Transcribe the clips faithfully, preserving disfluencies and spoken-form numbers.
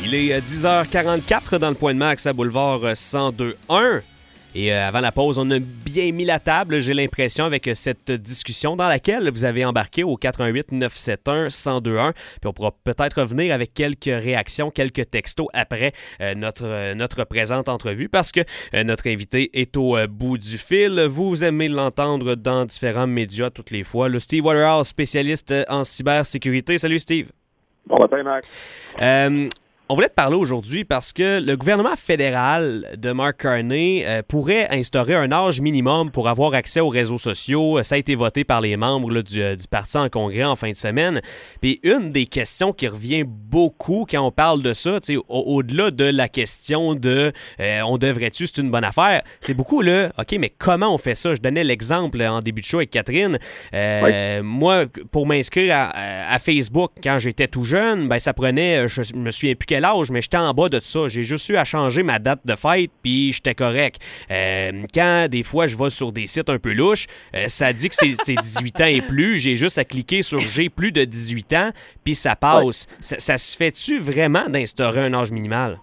Il est dix heures quarante-quatre dans le Point de Max à Boulevard cent deux un. Et euh, avant la pause, on a bien mis la table, j'ai l'impression, avec cette discussion dans laquelle vous avez embarqué au quatre un huit neuf sept un un zéro deux un. Puis on pourra peut-être revenir avec quelques réactions, quelques textos après euh, notre, euh, notre présente entrevue parce que euh, notre invité est au euh, bout du fil. Vous aimez l'entendre dans différents médias toutes les fois. Le Steve Waterhouse, spécialiste en cybersécurité. Salut Steve. Bon matin, Max. Euh, On voulait te parler aujourd'hui parce que le gouvernement fédéral de Mark Carney euh, pourrait instaurer un âge minimum pour avoir accès aux réseaux sociaux. Ça a été voté par les membres là, du, du parti en congrès en fin de semaine. Puis une des questions qui revient beaucoup quand on parle de ça, au, au-delà de la question de euh, on devrait-tu, c'est une bonne affaire, c'est beaucoup là, OK, mais comment on fait ça? Je donnais l'exemple en début de show avec Catherine. Euh, oui. Moi, pour m'inscrire à, à, à Facebook quand j'étais tout jeune, ben ça prenait, je me souviens plus quel âge, mais j'étais en bas de ça. J'ai juste eu à changer ma date de fête, puis j'étais correct. Euh, quand, des fois, je vais sur des sites un peu louches, euh, ça dit que c'est, c'est dix-huit ans et plus. J'ai juste à cliquer sur « J'ai plus de dix-huit ans », puis ça passe. Ouais. Ça, ça se fait-tu vraiment d'instaurer un âge minimal?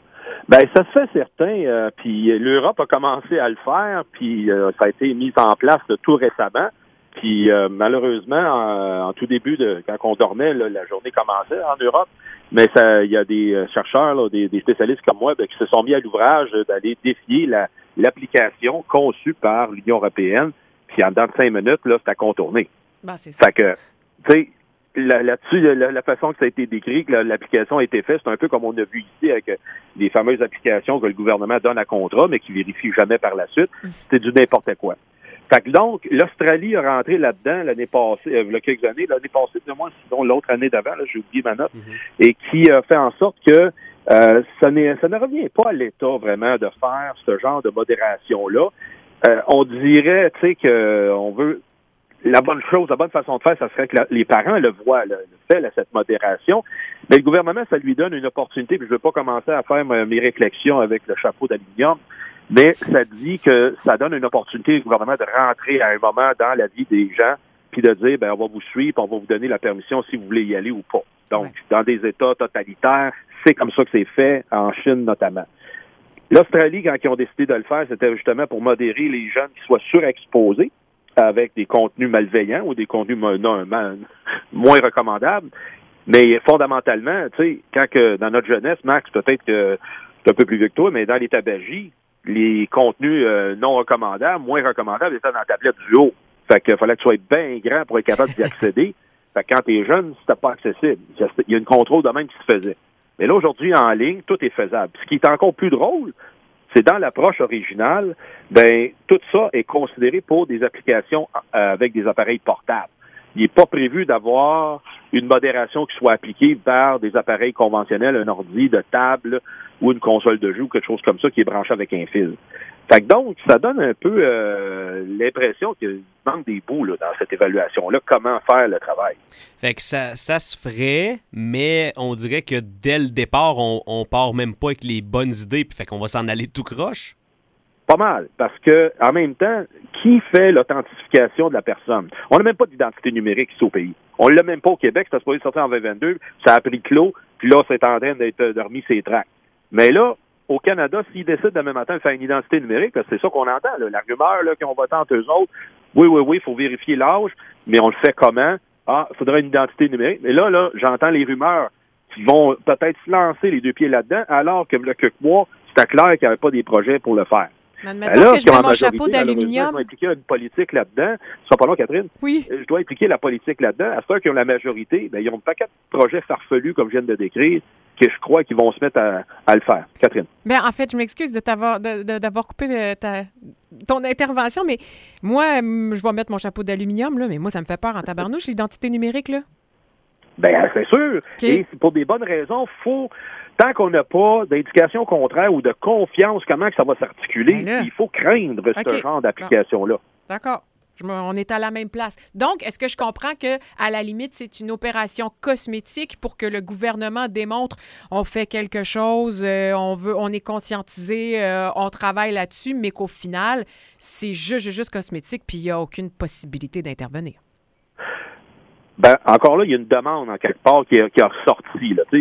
Ben ça se fait certain. Euh, puis l'Europe a commencé à le faire, puis euh, ça a été mis en place là, tout récemment. Puis euh, malheureusement, en, en tout début de quand on dormait, là, la journée commençait en Europe. Mais ça, il y a des chercheurs, là, des, des spécialistes comme moi, ben, qui se sont mis à l'ouvrage d'aller défier la, l'application conçue par l'Union européenne. Puis en dedans de cinq minutes, là, c'est à contourner. Ben, c'est ça. Fait que, tu sais, là, là-dessus, la, la façon que ça a été décrit, que la, l'application a été faite, c'est un peu comme on a vu ici avec les fameuses applications que le gouvernement donne à contrat, mais qui vérifient jamais par la suite. C'est du n'importe quoi. Fait que donc, l'Australie a rentré là-dedans l'année passée, euh, il y a quelques années, l'année passée, de moi, sinon l'autre année d'avant, là, j'ai oublié ma note, mm-hmm. et qui a fait en sorte que euh, ça, n'est, ça ne revient pas à l'État vraiment de faire ce genre de modération-là. Euh, on dirait, tu sais, que on veut la bonne chose, la bonne façon de faire, ça serait que la, les parents le voient, le, le fait, là, cette modération. Mais le gouvernement, ça lui donne une opportunité, puis je ne veux pas commencer à faire mes réflexions avec le chapeau d'aluminium. Mais ça dit que ça donne une opportunité au gouvernement de rentrer à un moment dans la vie des gens, puis de dire, ben on va vous suivre, puis on va vous donner la permission si vous voulez y aller ou pas. Donc, ouais. Dans des États totalitaires, c'est comme ça que c'est fait, en Chine notamment. L'Australie, quand ils ont décidé de le faire, c'était justement pour modérer les jeunes qui soient surexposés avec des contenus malveillants ou des contenus non, non, moins recommandables. Mais fondamentalement, tu sais, quand que dans notre jeunesse, Max, peut-être que c'est un peu plus vieux que toi, mais dans les tabagies, les contenus euh, non recommandables, moins recommandables, étaient dans la tablette du haut. Fait qu'il fallait que tu sois bien grand pour être capable d'y accéder. Fait que quand t'es jeune, c'était pas accessible. Il y a une contrôle de même qui se faisait. Mais là, aujourd'hui, en ligne, tout est faisable. Ce qui est encore plus drôle, c'est dans l'approche originale, ben tout ça est considéré pour des applications euh, avec des appareils portables. Il n'est pas prévu d'avoir une modération qui soit appliquée par des appareils conventionnels, un ordi de table ou une console de jeu ou quelque chose comme ça qui est branché avec un fil. Fait que donc, ça donne un peu euh, l'impression qu'il manque des bouts là, dans cette évaluation-là, comment faire le travail. Fait que ça, ça se ferait, mais on dirait que dès le départ, on, on part même pas avec les bonnes idées, puis fait qu'on va s'en aller tout croche. Pas mal, parce que en même temps, qui fait l'authentification de la personne? On n'a même pas d'identité numérique ici au pays. On l'a même pas au Québec, c'était supposé sortir en vingt vingt-deux, ça a pris clos, puis là, c'est en train d'être de remis ses tracts. Mais là, au Canada, s'ils décident demain matin de faire une identité numérique, parce que c'est ça qu'on entend, là, la rumeur là, qu'on vote entre eux autres, oui, oui, oui, il faut vérifier l'âge, mais on le fait comment? Ah, il faudrait une identité numérique. Mais là, là, j'entends les rumeurs qui vont peut-être se lancer les deux pieds là-dedans, alors que le quelques mois, c'était clair qu'il n'y avait pas des projets pour le faire. Admettons là, que je mets mon chapeau d'aluminium. Je dois impliquer une politique là-dedans. Ce sera pas long, Catherine. Oui. Je dois impliquer la politique là-dedans. À ceux qui ont la majorité, ben, ils ont un paquet de projets farfelus, comme je viens de le décrire, que je crois qu'ils vont se mettre à, à le faire. Catherine. Bien, en fait, je m'excuse de t'avoir, de, de, d'avoir coupé de ta, ton intervention, mais moi, je vais mettre mon chapeau d'aluminium, là, mais moi, ça me fait peur en tabarnouche, l'identité numérique, là. Bien, c'est sûr. Okay. Et pour des bonnes raisons, faut... Tant qu'on n'a pas d'indication contraire ou de confiance comment que ça va s'articuler, ben il faut craindre okay. ce genre d'application-là. Bon. D'accord. Je me, on est à la même place. Donc, est-ce que je comprends que, à la limite, c'est une opération cosmétique pour que le gouvernement démontre on fait quelque chose, euh, on veut, on est conscientisé, euh, on travaille là-dessus, mais qu'au final, c'est juste, juste cosmétique, puis il n'y a aucune possibilité d'intervenir? Ben, encore là, il y a une demande en quelque part qui, a, qui a ressorti. Là, tu sais.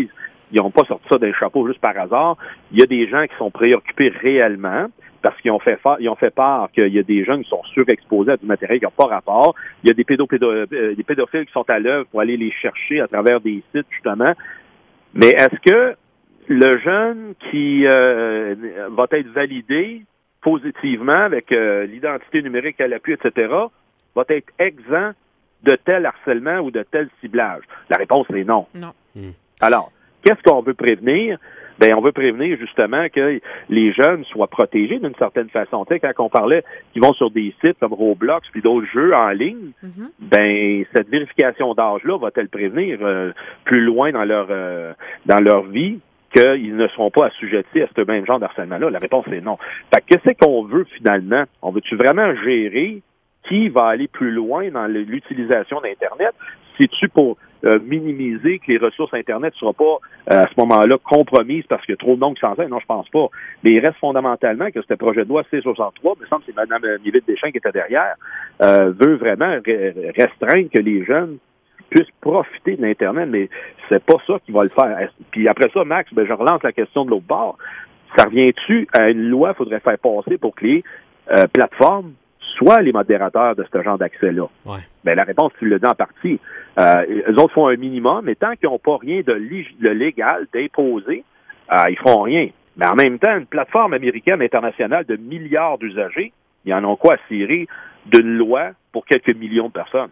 ils n'ont pas sorti ça d'un chapeau juste par hasard. Il y a des gens qui sont préoccupés réellement parce qu'ils ont fait, fa- ils ont fait part qu'il y a des jeunes qui sont surexposés à du matériel qui n'a pas rapport. Il y a des, pédo- pédo- euh, des pédophiles qui sont à l'œuvre pour aller les chercher à travers des sites, justement. Mais est-ce que le jeune qui euh, va être validé positivement avec euh, l'identité numérique à l'appui, et cetera, va être exempt de tel harcèlement ou de tel ciblage? La réponse est non. Non. Mm. Alors, qu'est-ce qu'on veut prévenir? Ben, on veut prévenir justement que les jeunes soient protégés d'une certaine façon. Tu sais, quand on parlait qu'ils vont sur des sites comme Roblox puis d'autres jeux en ligne, Mm-hmm. ben cette vérification d'âge-là va-t-elle prévenir euh, plus loin dans leur euh, dans leur vie qu'ils ne seront pas assujettis à ce même genre d'harcèlement-là? La réponse est non. Fait que qu'est-ce qu'on veut finalement? On veut-tu vraiment gérer qui va aller plus loin dans l'utilisation d'Internet? C'est-tu pour euh, minimiser que les ressources Internet ne soient pas, euh, à ce moment-là, compromises parce qu'il y a trop de monde qui s'en sert? Non, je pense pas. Mais il reste fondamentalement que ce projet de loi C soixante-trois, il me semble que c'est Mme Miville-Deschamps qui était derrière, euh, veut vraiment re- restreindre que les jeunes puissent profiter de l'Internet, mais c'est pas ça qui va le faire. Puis après ça, Max, ben, je relance la question de l'autre bord. Ça revient-tu à une loi qu'il faudrait faire passer pour que les euh, plateformes soient les modérateurs de ce genre d'accès-là? Ouais. Ben, la réponse, tu l'as dit en partie. Euh, eux autres font un minimum, mais tant qu'ils n'ont pas rien de, lig- de légal, d'imposer, euh, ils feront rien. Mais en même temps, une plateforme américaine internationale de milliards d'usagers, ils en ont quoi à cirer d'une loi pour quelques millions de personnes?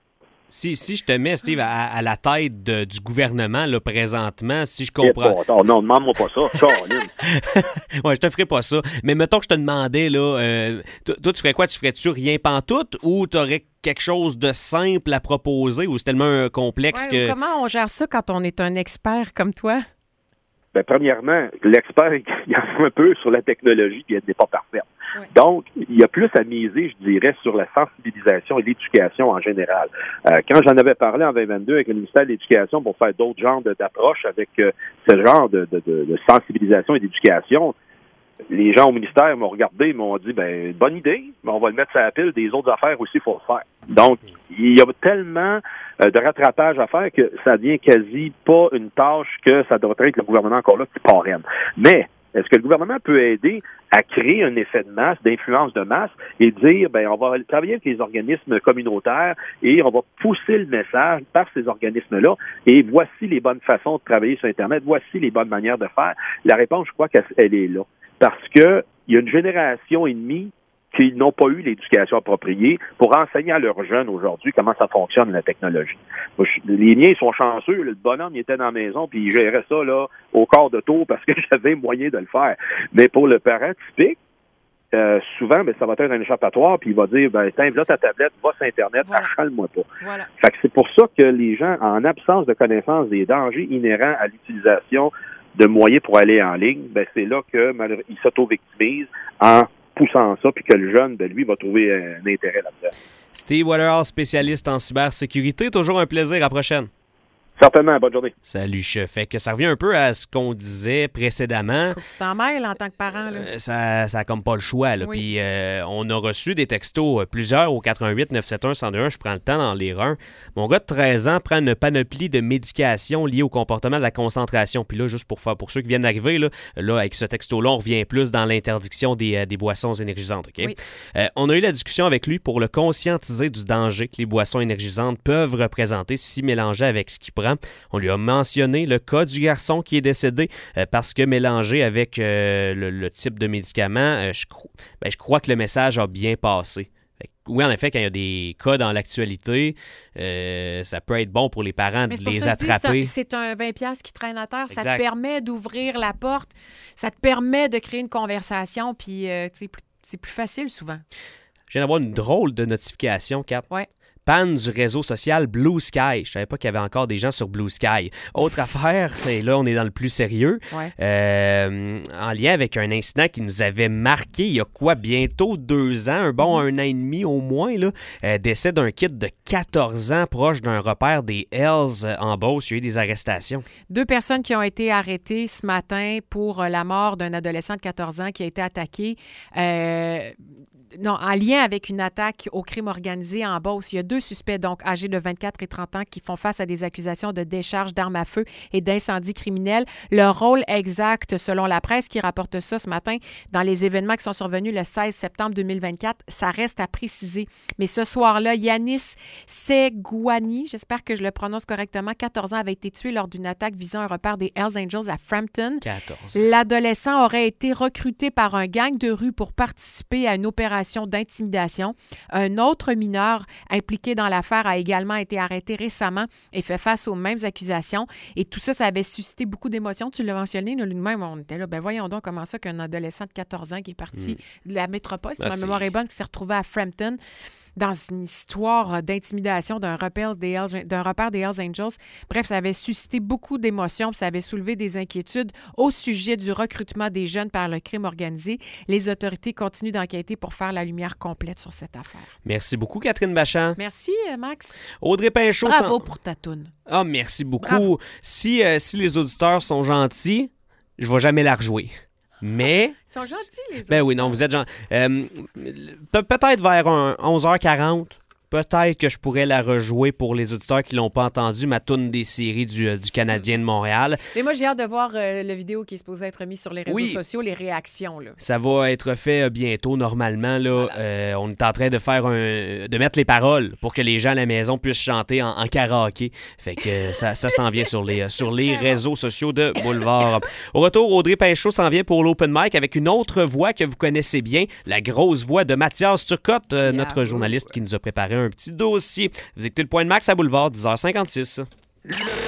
Si, si je te mets, Steve, à, à la tête de- du gouvernement, là, présentement, si je Eh, comprends... bon, attends, non, demande-moi pas ça. Caroline. Ouais, je te ferai pas ça. Mais mettons que je te demandais, là, euh, toi, toi, tu ferais quoi? Tu ferais-tu rien pantoute ou tu aurais quelque chose de simple à proposer ou c'est tellement un complexe Ouais, que... Comment on gère ça quand on est un expert comme toi? Ben, premièrement, l'expert, il en a un peu sur la technologie, puis elle n'est pas parfaite. Ouais. Donc, il y a plus à miser, je dirais, sur la sensibilisation et l'éducation en général. Euh, quand j'en avais parlé en vingt vingt-deux avec le ministère de l'Éducation pour faire d'autres genres de- d'approches avec euh, ce genre de, de, de, de sensibilisation et d'éducation, les gens au ministère m'ont regardé et m'ont dit, ben, bonne idée, mais on va le mettre sur la pile, des autres affaires aussi, il faut le faire. Donc, il y a tellement euh, de rattrapage à faire que ça devient quasi pas une tâche que ça devrait être le gouvernement encore là qui parraine. Mais, est-ce que le gouvernement peut aider à créer un effet de masse, d'influence de masse et dire, ben, on va travailler avec les organismes communautaires et on va pousser le message par ces organismes-là et voici les bonnes façons de travailler sur Internet, voici les bonnes manières de faire? La réponse, je crois qu'elle est là. Parce que il y a une génération et demie qui n'ont pas eu l'éducation appropriée pour enseigner à leurs jeunes aujourd'hui comment ça fonctionne, la technologie. Moi, je, les miens sont chanceux. Le bonhomme, il était dans la maison puis il gérait ça là au quart de tour parce que j'avais moyen de le faire. Mais pour le parent typique, euh, souvent, ben, ça va être un échappatoire puis il va dire, ben, tiens, là ta tablette, va sur Internet, Voilà. achale-moi pas. Voilà. Fait que c'est pour ça que les gens, en absence de connaissance des dangers inhérents à l'utilisation de moyens pour aller en ligne, ben c'est là que malheureux- ils s'auto-victimisent en poussant ça, puis que le jeune, ben lui, va trouver un intérêt là-dedans. Steve Waterhouse, spécialiste en cybersécurité. Toujours un plaisir. À la prochaine. Certainement, bonne journée. Salut, chef. Fait que ça revient un peu à ce qu'on disait précédemment. Faut que tu t'en mêles en tant que parent. Là. Euh, ça, ça a comme pas le choix. Là. Oui. Puis euh, on a reçu des textos, euh, plusieurs au quatre un huit neuf sept un un zéro deux un. Je prends le temps d'en lire un. Mon gars de treize ans prend une panoplie de médications liées au comportement de la concentration. Puis là, juste pour faire pour ceux qui viennent d'arriver, là, là avec ce texto-là, on revient plus dans l'interdiction des, euh, des boissons énergisantes. OK? Oui. Euh, on a eu la discussion avec lui pour le conscientiser du danger que les boissons énergisantes peuvent représenter si mélangées avec ce qu'il prend. On lui a mentionné le cas du garçon qui est décédé euh, parce que mélangé avec euh, le, le type de médicament, euh, je, cro- ben, je crois que le message a bien passé. Fait que, oui, en effet, quand il y a des cas dans l'actualité, euh, ça peut être bon pour les parents Mais de c'est pour les ça que je dis, attraper. c'est un, c'est un vingt piastres qui traîne à terre. Ça Exact. te permet d'ouvrir la porte. Ça te permet de créer une conversation. Puis, euh, tu sais, plus- c'est plus facile souvent. Je viens d'avoir une drôle de notification, Kat. Ouais. Panne du réseau social Blue Sky. Je savais pas qu'il y avait encore des gens sur Blue Sky. Autre affaire, et là, on est dans le plus sérieux, Ouais. euh, en lien avec un incident qui nous avait marqué il y a quoi, bientôt deux ans, un bon un an et demi au moins, là, euh, décès d'un kid de quatorze ans proche d'un repère des Hells euh, en Beauce. Il y a eu des arrestations. Deux personnes qui ont été arrêtées ce matin pour euh, la mort d'un adolescent de quatorze ans qui a été attaqué. Euh, non, en lien avec une attaque au crime organisé en Beauce. Il y a deux suspects, donc âgés de vingt-quatre et trente ans, qui font face à des accusations de décharge d'armes à feu et d'incendie criminel. Leur rôle exact, selon la presse qui rapporte ça ce matin, dans les événements qui sont survenus le seize septembre deux mille vingt-quatre, ça reste à préciser. Mais ce soir-là, Yanis Segouani, j'espère que je le prononce correctement, quatorze ans, avait été tué lors d'une attaque visant un repère des Hells Angels à Frampton. quatorze. L'adolescent aurait été recruté par un gang de rue pour participer à une opération d'intimidation. Un autre mineur impliqué dans l'affaire a également été arrêté récemment et fait face aux mêmes accusations. Et tout ça, ça avait suscité beaucoup d'émotions. Tu l'as mentionné, nous, nous-mêmes, on était là. Ben voyons donc comment ça qu'un adolescent de quatorze ans qui est parti mm. de la métropole, si ben, ma c'est... mémoire est bonne, qui s'est retrouvé à Frampton dans une histoire d'intimidation d'un repère des Hells, d'un repère des Hells Angels. Bref, ça avait suscité beaucoup d'émotions, puis ça avait soulevé des inquiétudes au sujet du recrutement des jeunes par le crime organisé. Les autorités continuent d'enquêter pour faire la lumière complète sur cette affaire. Merci beaucoup, Catherine Bachand. Merci, Max. Audrey Pinchot. Bravo sans... pour ta toune. Ah, merci beaucoup. Bravo. Si, euh, si les auditeurs sont gentils, je ne vais jamais la rejouer. Mais... Ils sont gentils, les autres. Ben oui, non, vous êtes gentils. Euh, pe- peut-être vers un onze heures quarante, peut-être que je pourrais la rejouer pour les auditeurs qui ne l'ont pas entendu, ma toune des séries du, euh, du Canadien de Montréal. Mais moi, j'ai hâte de voir euh, la vidéo qui est supposée être mise sur les réseaux oui. sociaux, les réactions. Là. Ça va être fait euh, bientôt, normalement. Là, voilà. euh, on est en train de faire un, de mettre les paroles pour que les gens à la maison puissent chanter en, en karaoké. Fait que euh, ça, ça s'en vient sur les, sur les réseaux sociaux de Boulevard. Au retour, Audrey Pinchot s'en vient pour l'Open Mic avec une autre voix que vous connaissez bien, la grosse voix de Mathias Turcotte, euh, notre yeah. journaliste qui nous a préparé un petit dossier. Vous écoutez le Point de Max à Boulevard, dix heures cinquante-six.